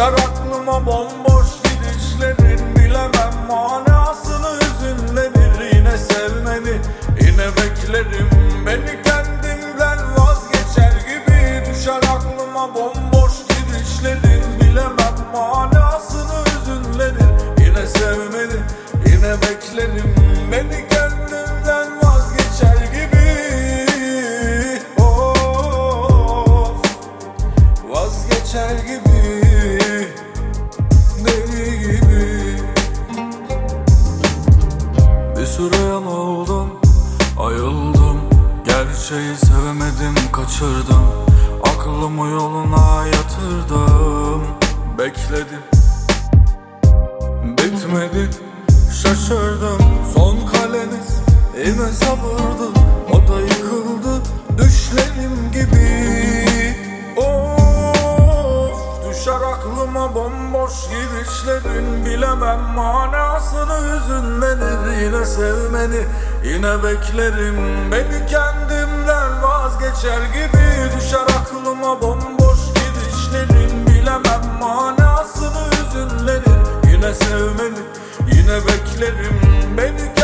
Düşer aklıma bomboş gidişlerin, bilemem manasını hüzünlenir. Yine sevmeni, yine beklerim, beni kendimden vazgeçer gibi. Düşer aklıma bomboş gidişlerin, bilemem manasını hüzünlenir. Yine sevmeni, yine beklerim, beni kendimden vazgeçer gibi. Of, vazgeçer gibi, deli gibi. Bir süre yanıldım, ayıldım, gerçeği sevemedim, kaçırdım. Aklımı yoluna yatırdım, bekledim, bitmedi, şaşırdım. Son kaleniz yine sabırdı, o da yıkıldı düşlerim gibi. Of, düşer aklıma bomboş gidişlerin, bilemem manasını hüzünlenir. Yine sevmeni, yine beklerim, beni kendimden vazgeçer gibi. Düşer aklıma bomboş gidişlerin, bilemem manasını hüzünlenir. Yine sevmeni, yine beklerim, beni